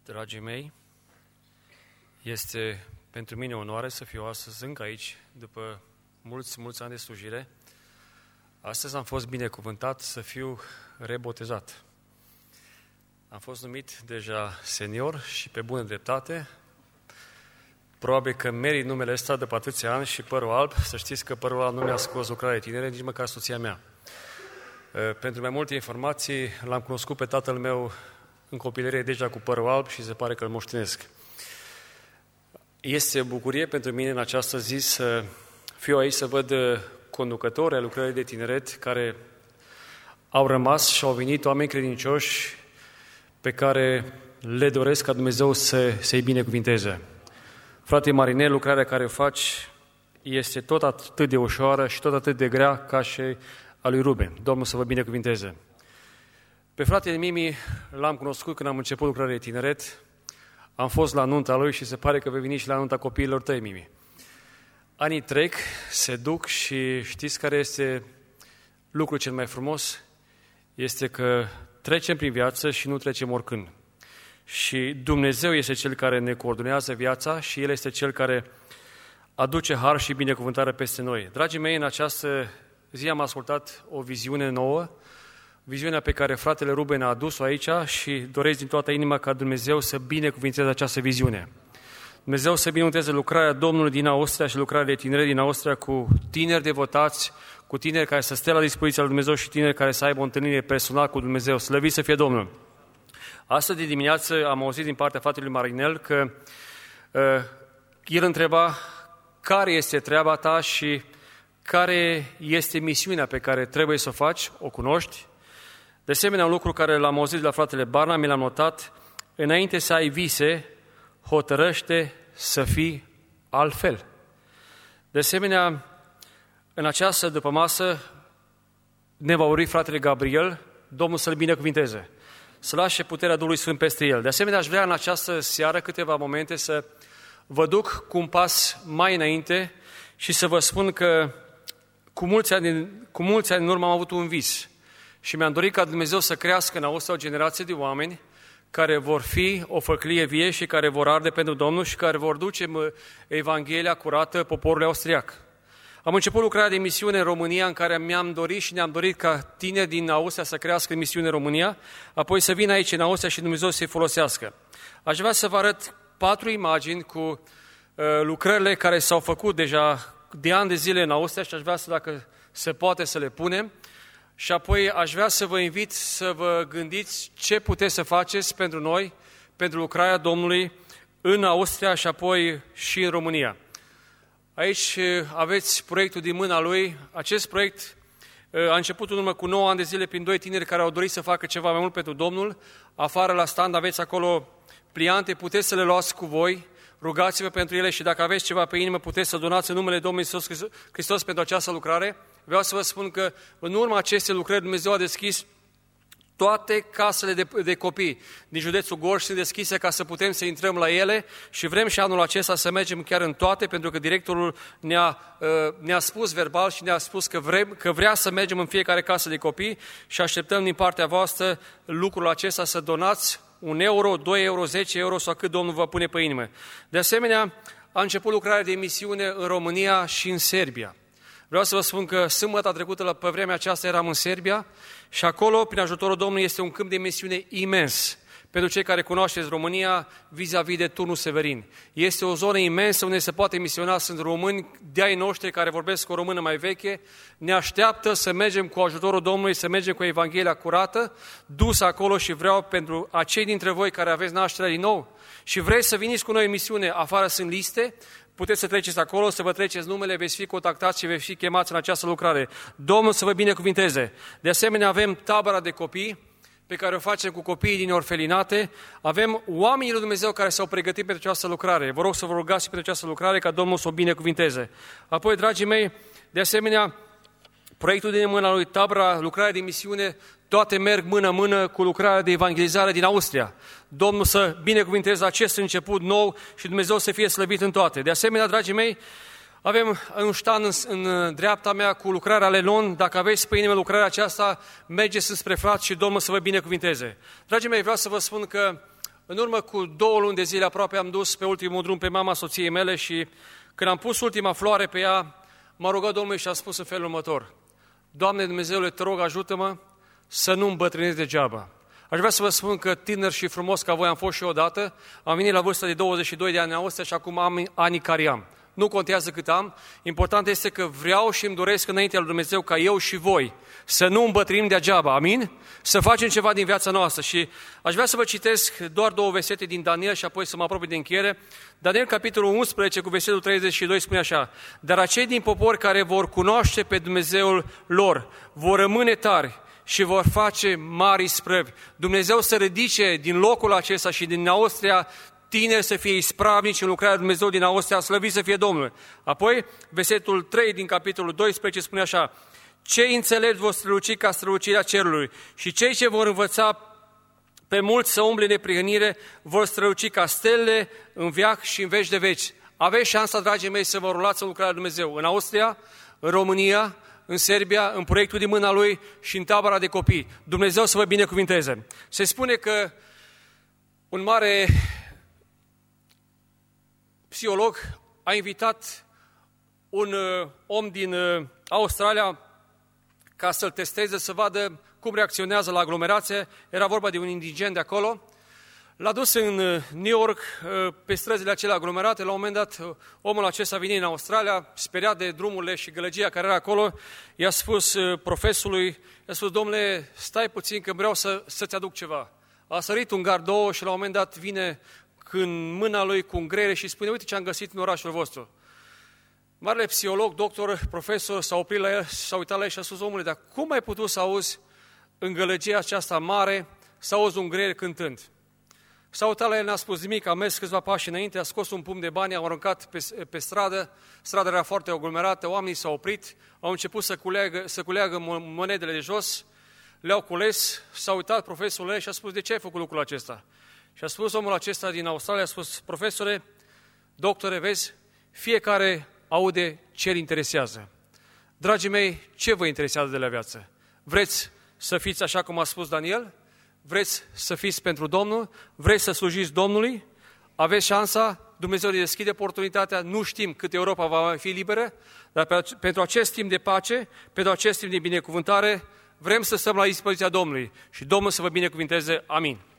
Dragii mei, este pentru mine o onoare să fiu astăzi încă aici, după mulți ani de slujire. Astăzi am fost binecuvântat să fiu rebotezat. Am fost numit deja senior și pe bună dreptate. Probabil că merit numele ăsta după atâția ani și părul alb. Să știți că părul alb nu mi-a scos lucrarea de tinere, nici măcar soția mea. Pentru mai multe informații, l-am cunoscut pe tatăl meu în copilărie deja cu părul alb și se pare că îl moștenesc. Este bucurie pentru mine în această zi să fiu aici, să văd conducători ai lucrării de tineret care au rămas și au venit oameni credincioși pe care le doresc ca Dumnezeu să-i binecuvinteze. Frate Marinel, lucrarea care o faci este tot atât de ușoară și tot atât de grea ca și a lui Ruben. Domnul să vă binecuvinteze. Pe fratele Mimi l-am cunoscut când am început lucrarea de tineret. Am fost la nunta lui și se pare că vei veni și la nunta copiilor tăi, Mimi. Anii trec, se duc și știți care este lucrul cel mai frumos? Este că trecem prin viață și nu trecem oricând. Și Dumnezeu este Cel care ne coordonează viața și El este Cel care aduce har și binecuvântare peste noi. Dragii mei, în această zi am ascultat o viziune nouă, viziunea pe care fratele Ruben a adus-o aici și doresc din toată inima ca Dumnezeu să binecuvinteze această viziune. Dumnezeu să binecuvinteze lucrarea Domnului din Austria și lucrarea de tineri din Austria cu tineri devotați, cu tineri care să stea la dispoziția lui Dumnezeu și tineri care să aibă o întâlnire personală cu Dumnezeu. Slăvit să fie Domnul! Astăzi de dimineață am auzit din partea fratelui Marinel că el întreba care este treaba ta și care este misiunea pe care trebuie să o faci, o cunoști. De asemenea, un lucru care l-am auzit de la fratele Barna, mi l-am notat, înainte să ai vise, hotărăște să fii altfel. De asemenea, în această dupămasă ne va uri fratele Gabriel, Domnul să-l binecuvinteze, să lase puterea Duhului Sfânt peste el. De asemenea, aș vrea în această seară câteva momente să vă duc cu un pas mai înainte și să vă spun că cu mulți ani în urmă am avut un vis și mi-am dorit ca Dumnezeu să crească în Austria o generație de oameni care vor fi o făclie vie și care vor arde pentru Domnul și care vor duce Evanghelia curată poporului austriac. Am început lucrarea de misiune în România, în care mi-am dorit și ne-am dorit ca tineri din Austria să crească în misiune în România, apoi să vină aici în Austria și Dumnezeu să-i folosească. Aș vrea să vă arăt 4 imagini cu lucrările care s-au făcut deja de ani de zile în Austria și aș vrea să, dacă se poate, să le punem. Și apoi aș vrea să vă invit să vă gândiți ce puteți să faceți pentru noi, pentru lucrarea Domnului în Austria și apoi și în România. Aici aveți proiectul din mâna lui. Acest proiect a început în urmă cu 9 ani de zile prin 2 tineri care au dorit să facă ceva mai mult pentru Domnul. Afară la stand aveți acolo pliante, puteți să le luați cu voi, rugați-vă pentru ele și dacă aveți ceva pe inimă puteți să donați în numele Domnului Iisus Hristos pentru această lucrare. Vreau să vă spun că în urma acestei lucrări Dumnezeu a deschis toate casele de copii din județul Gorj sunt deschise ca să putem să intrăm la ele și vrem și anul acesta să mergem chiar în toate, pentru că directorul ne-a spus verbal și ne-a spus că vrea să mergem în fiecare casă de copii și așteptăm din partea voastră lucrul acesta să donați 1 euro, 2 euro, 10 euro sau cât Domnul vă pune pe inimă. De asemenea, a început lucrarea de misiune în România și în Serbia. Vreau să vă spun că sâmbătă trecută, pe vremea aceasta, eram în Serbia și acolo, prin ajutorul Domnului, este un câmp de misiune imens. Pentru cei care cunoașteți România, vis-a-vis de Turnul Severin. Este o zonă imensă unde se poate misiona, sunt români de-ai noștri care vorbesc o română mai veche. Ne așteaptă să mergem cu ajutorul Domnului, să mergem cu Evanghelia curată, dus acolo și vreau pentru acei dintre voi care aveți nașterea din nou și vreți să veniți cu noi în misiune, afară sunt liste, puteți să treceți acolo, să vă treceți numele, veți fi contactați și veți fi chemați în această lucrare. Domnul să vă binecuvinteze. De asemenea, avem tabăra de copii pe care o facem cu copiii din orfelinate. Avem oamenii lui Dumnezeu care s-au pregătit pentru această lucrare. Vă rog să vă rugați pentru această lucrare ca Domnul să o binecuvinteze. Apoi, dragii mei, de asemenea, proiectul din mâna lui, tabăra, lucrarea de misiune, toate merg mână-mână cu lucrarea de evangelizare din Austria. Domnul să binecuvinteze acest început nou și Dumnezeu să fie slăvit în toate. De asemenea, dragii mei, avem un ștan în dreapta mea cu lucrarea Lenon. Dacă aveți pe inimă lucrarea aceasta, mergeți spre frați și Domnul să vă binecuvinteze. Dragii mei, vreau să vă spun că în urmă cu 2 luni de zile aproape am dus pe ultimul drum pe mama soției mele și când am pus ultima floare pe ea, m-a rugat Domnul și a spus în felul următor: Doamne Dumnezeule, te rog, ajută-mă să nu îmbătrânesc degeaba. Aș vrea să vă spun că tânăr și frumos ca voi am fost și eu odată, am venit la vârsta de 22 de ani în Austria și acum am anii care am. Nu contează cât am, important este că vreau și îmi doresc înaintea lui Dumnezeu ca eu și voi să nu îmbătrânim degeaba, amin? Să facem ceva din viața noastră. Și aș vrea să vă citesc doar 2 versete din Daniel și apoi să mă apropii de încheiere. Daniel, capitolul 11, cu versetul 32, spune așa: Dar acei din popor care vor cunoaște pe Dumnezeul lor vor rămâne tari și vor face mari isprăvi. Dumnezeu să ridice din locul acesta și din Austria tineri să fie ispravnici în lucrarea lui Dumnezeu din Austria, slăvit să fie Domnul. Apoi, versetul 3 din capitolul 12 spune așa: Cei înțelepți vor străluci ca strălucirea cerului și cei ce vor învăța pe mulți să umble neprihănire vor străluci ca stelele în veac și în veci de veci. Aveți șansa, dragii mei, să vă rulați în lucrarea lui Dumnezeu în Austria, în România, în Serbia, în proiectul din mâna Lui și în tabăra de copii. Dumnezeu să vă binecuvinteze. Se spune că un mare psiholog a invitat un om din Australia ca să-l testeze, să vadă cum reacționează la aglomerație. Era vorba de un indigen de acolo. L-a dus în New York, pe străzile acelea aglomerate. La un moment dat, omul acesta venit în Australia, speriat de drumurile și gălăgia care era acolo, i-a spus profesorului, i-a spus: Domnule, stai puțin că vreau să-ți aduc ceva. A sărit un gardou și la un moment dat vine în mâna lui cu un grele și spune: uite ce am găsit în orașul vostru. Marele psiholog, doctor, profesor s-a oprit la el, s-a uitat la el și a spus: omule, dar cum ai putut să auzi în gălăgia aceasta mare, să auzi un grel cântând? S-a uitat la el, n-a spus nimic, a mers câțiva pași înainte, a scos un pumn de bani, au aruncat pe stradă, strada era foarte aglomerată, oamenii s-au oprit, au început să culeagă monedele de jos, le-au cules, s-a uitat profesorul la el și a spus: de ce ai făcut lucrul acesta? Și a spus omul acesta din Australia, a spus: profesore, doctore, vezi, fiecare aude ce îl interesează. Dragii mei, ce vă interesează de la viață? Vreți să fiți așa cum a spus Daniel? Vreți să fiți pentru Domnul? Vreți să slujiți Domnului? Aveți șansa, Dumnezeu le deschide oportunitatea, nu știm cât Europa va fi liberă, dar pentru acest timp de pace, pentru acest timp de binecuvântare, vrem să stăm la dispoziția Domnului și Domnul să vă binecuvinteze. Amin.